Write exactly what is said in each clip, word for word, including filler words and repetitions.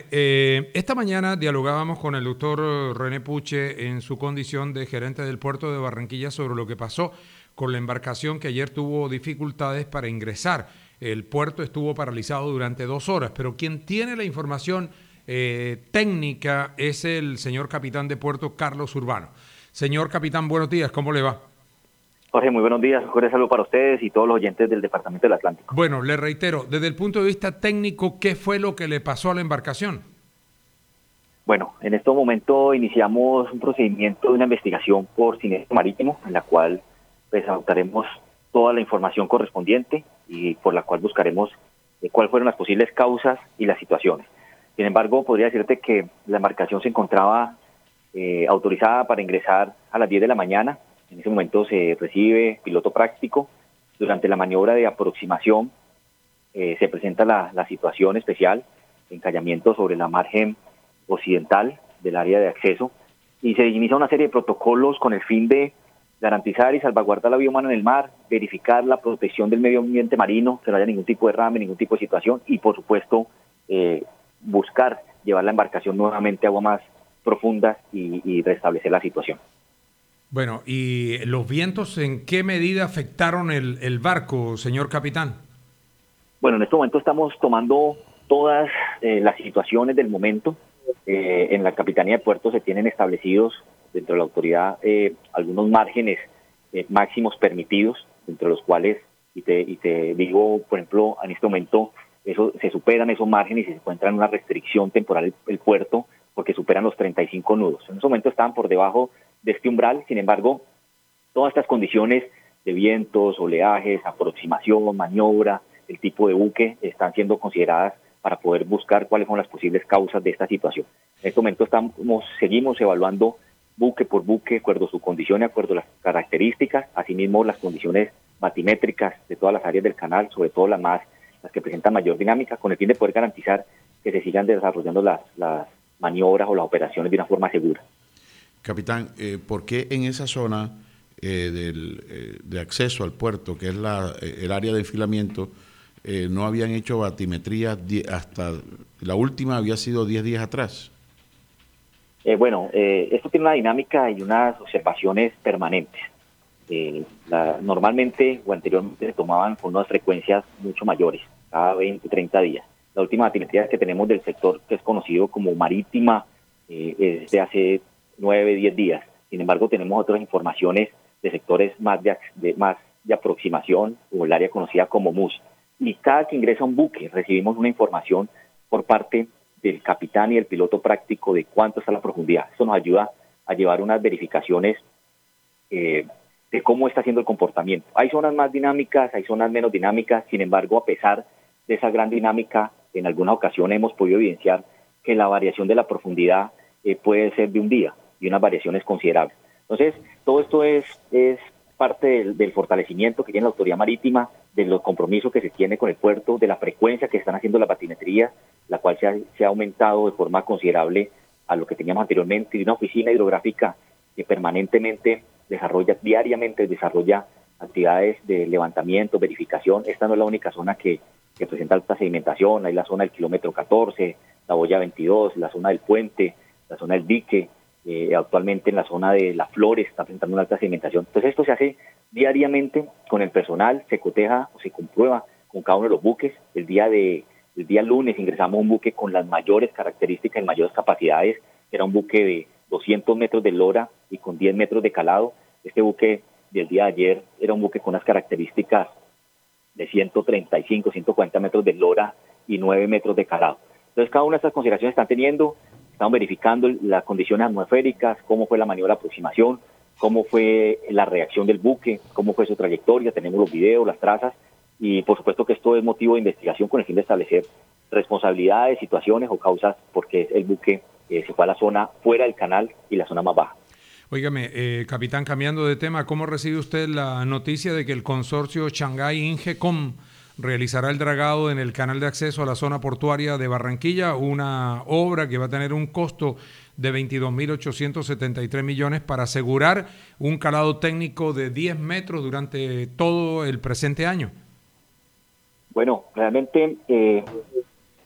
Eh, esta mañana dialogábamos con el doctor René Puche en su condición de gerente del puerto de Barranquilla sobre lo que pasó con la embarcación que ayer tuvo dificultades para ingresar. El puerto estuvo paralizado durante dos horas, pero quien tiene la información eh, técnica es el señor capitán de puerto, Carlos Urbano. Señor capitán, buenos días, ¿cómo le va? Jorge, muy buenos días. Un cordial saludo para ustedes y todos los oyentes del Departamento del Atlántico. Bueno, le reitero, desde el punto de vista técnico, ¿qué fue lo que le pasó a la embarcación? Bueno, en este momento iniciamos un procedimiento de una investigación por siniestro marítimo, en la cual pues adoptaremos toda la información correspondiente y por la cual buscaremos eh, cuáles fueron las posibles causas y las situaciones. Sin embargo, podría decirte que la embarcación se encontraba eh, autorizada para ingresar a las diez de la mañana. En ese momento se recibe piloto práctico. Durante la maniobra de aproximación eh, se presenta la, la situación especial, encallamiento sobre la margen occidental del área de acceso, y se inicia una serie de protocolos con el fin de garantizar y salvaguardar la vida humana en el mar, verificar la protección del medio ambiente marino, que no haya ningún tipo de derrame, ningún tipo de situación, y por supuesto eh, buscar llevar la embarcación nuevamente a aguas más profundas y, y restablecer la situación. Bueno, ¿y los vientos en qué medida afectaron el, el barco, señor capitán? Bueno, en este momento estamos tomando todas eh, las situaciones del momento. Eh, en la Capitanía de Puertos se tienen establecidos dentro de la autoridad eh, algunos márgenes eh, máximos permitidos, dentro de los cuales, y te, y te digo, por ejemplo, en este momento eso se superan esos márgenes y se encuentra en una restricción temporal el, el puerto porque superan los treinta y cinco nudos. En ese momento estaban por debajo de este umbral. Sin embargo, todas estas condiciones de vientos, oleajes, aproximación, maniobra, el tipo de buque están siendo consideradas para poder buscar cuáles son las posibles causas de esta situación. En este momento estamos, seguimos evaluando buque por buque, de acuerdo a su condición, de acuerdo a las características, asimismo las condiciones batimétricas de todas las áreas del canal, sobre todo las más, las que presentan mayor dinámica, con el fin de poder garantizar que se sigan desarrollando las, las maniobras o las operaciones de una forma segura. Capitán, eh, ¿por qué en esa zona eh, del, eh, de acceso al puerto, que es la, eh, el área de enfilamiento, eh, no habían hecho batimetría hasta la última había sido diez días atrás? Eh, bueno, eh, esto tiene una dinámica y unas observaciones permanentes. Eh, la, normalmente o anteriormente se tomaban con unas frecuencias mucho mayores, cada veinte, treinta días. La última batimetría que tenemos del sector, que es conocido como marítima, eh, es de hace nueve, diez días. Sin embargo, tenemos otras informaciones de sectores más de, de, más de aproximación o el área conocida como M U S. Y cada que ingresa un buque recibimos una información por parte del capitán y el piloto práctico de cuánto está la profundidad. Esto nos ayuda a llevar unas verificaciones eh, de cómo está siendo el comportamiento. Hay zonas más dinámicas, hay zonas menos dinámicas. Sin embargo, a pesar de esa gran dinámica, en alguna ocasión hemos podido evidenciar que la variación de la profundidad eh, puede ser de un día y unas variaciones considerables. Entonces, todo esto es, es parte del, del fortalecimiento que tiene la autoridad marítima, de los compromisos que se tiene con el puerto, de la frecuencia que están haciendo las batimetrías, la cual se ha, se ha aumentado de forma considerable a lo que teníamos anteriormente, y una oficina hidrográfica que permanentemente desarrolla, diariamente desarrolla actividades de levantamiento, verificación. Esta no es la única zona que, que presenta alta sedimentación. Hay la zona del kilómetro catorce, la boya veintidós, la zona del puente, la zona del dique. Eh, actualmente en la zona de las Flores está presentando una alta sedimentación. Entonces esto se hace diariamente con el personal, se coteja o se comprueba con cada uno de los buques. El día de el día lunes ingresamos un buque con las mayores características y mayores capacidades. Era un buque de doscientos metros de lora y con diez metros de calado. Este buque del día de ayer era un buque con unas características de ciento treinta y cinco, ciento cuarenta metros de lora y nueve metros de calado. Entonces cada una de estas consideraciones están teniendo. Estamos verificando las condiciones atmosféricas, cómo fue la maniobra de aproximación, cómo fue la reacción del buque, cómo fue su trayectoria. Tenemos los videos, las trazas, y por supuesto que esto es motivo de investigación con el fin de establecer responsabilidades, situaciones o causas porque el buque eh, se fue a la zona fuera del canal y la zona más baja. Óigame, eh, capitán, cambiando de tema, ¿cómo recibe usted la noticia de que el consorcio Shanghái Ingecom realizará el dragado en el canal de acceso a la zona portuaria de Barranquilla, una obra que va a tener un costo de veintidós mil ochocientos setenta y tres millones para asegurar un calado técnico de diez metros durante todo el presente año? Bueno, realmente eh,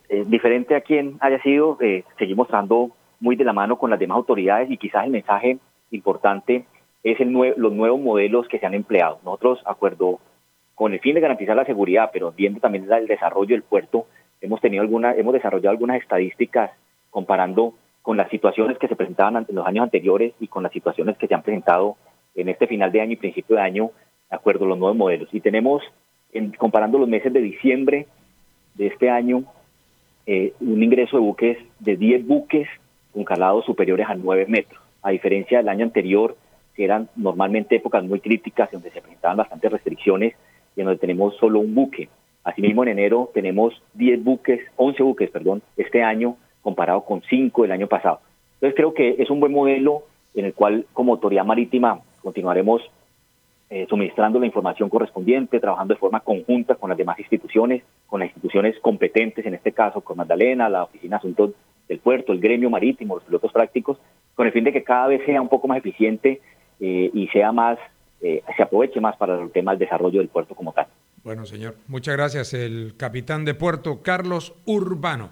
eh, diferente a quien haya sido, eh, seguimos trabajando muy de la mano con las demás autoridades y quizás el mensaje importante es el nue los nuevos modelos que se han empleado. Nosotros, acuerdo con el fin de garantizar la seguridad, pero viendo también el desarrollo del puerto, hemos tenido alguna, hemos desarrollado algunas estadísticas comparando con las situaciones que se presentaban en los años anteriores y con las situaciones que se han presentado en este final de año y principio de año, de acuerdo a los nuevos modelos. Y tenemos, en, comparando los meses de diciembre de este año, eh, un ingreso de buques de diez buques con calados superiores a nueve metros, a diferencia del año anterior, que eran normalmente épocas muy críticas, donde se presentaban bastantes restricciones y en donde tenemos solo un buque. Asimismo, en enero tenemos diez buques, once buques, perdón, este año, comparado con cinco del año pasado. Entonces creo que es un buen modelo en el cual, como autoridad marítima, continuaremos eh, suministrando la información correspondiente, trabajando de forma conjunta con las demás instituciones, con las instituciones competentes, en este caso con Magdalena, la Oficina de Asuntos del Puerto, el gremio marítimo, los pilotos prácticos, con el fin de que cada vez sea un poco más eficiente eh, y sea más, eh, se aproveche más para el tema del desarrollo del puerto como tal. Bueno, señor, muchas gracias. El capitán de puerto, Carlos Urbano.